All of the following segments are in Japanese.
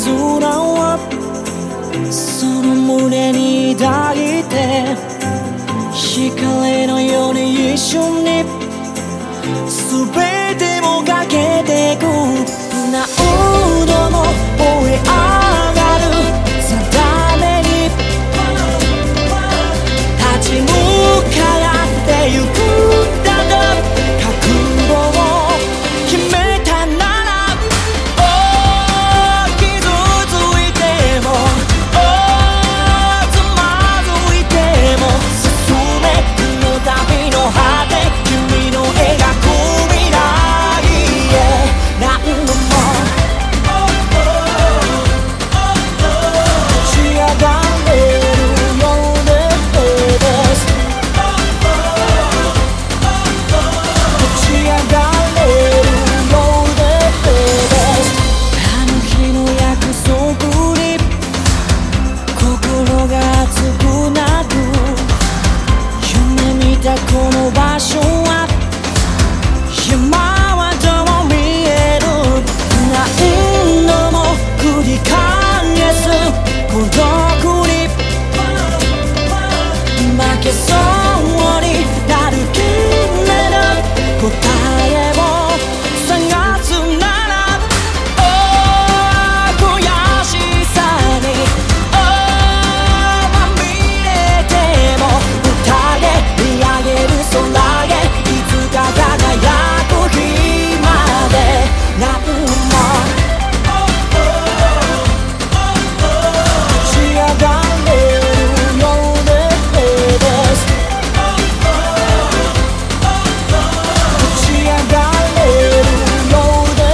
絆をその胸に抱いて光のように一緒に全てもかけてく何度も燃え上がる定めに立ち向かってゆくだと覚悟を決めたなら傷ついてもつまずいても進めこの旅の果て君の描く未来へ何度も立ち上がれるようです立ち上がれるようですあの日の約束に心が熱くなる夢見たこの場所は今はどう見える何度も繰り返す孤独に負けそうになるけれど答えを探すなら悔しさにまみれても歌え見上げる空へいつか輝く日まで何度も立ち上がれるようです立ち上がれるよう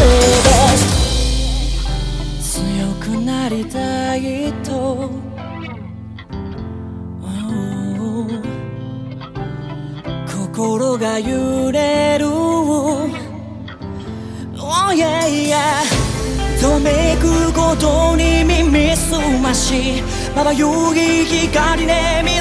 です強くなりたいと心が揺れるOh yeah yeah とめくことに耳すましまばゆい光で見